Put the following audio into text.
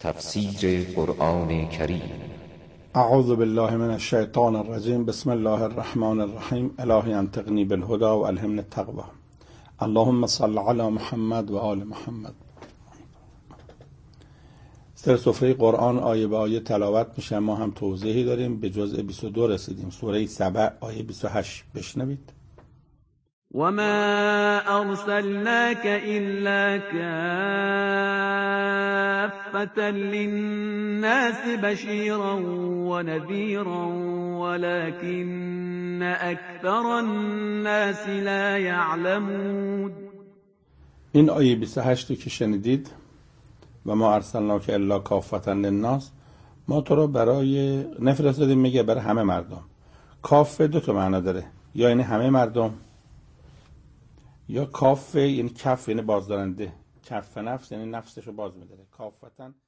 تفسیر قرآن کریم. اعوذ بالله من الشیطان الرجیم. بسم الله الرحمن الرحیم. الهی انطقنی بالهدى و الهمنی التقوی. اللهم صل علی محمد و آل محمد. سر سفره قرآن آیه به آیه تلاوت میشه. ما هم توضیحی داریم. به جزء 22 رسیدیم. سوره سبع آیه 28 بشنوید. وما أرسلناك إلا كافة للناس بشيرا ونذيرا ولكن أكثر الناس لا يعلمون. این آیه 28 که شنیدید و ما ارسلناک الا کافة للناس، ما تو را برای نفرستادیم، میگه برای همه مردم. کافه دو تا معنا داره، یا یعنی همه مردم، یا کافه یعنی کف یعنی بازدارنده، کف نفس یعنی نفسشو باز میداره. کافتن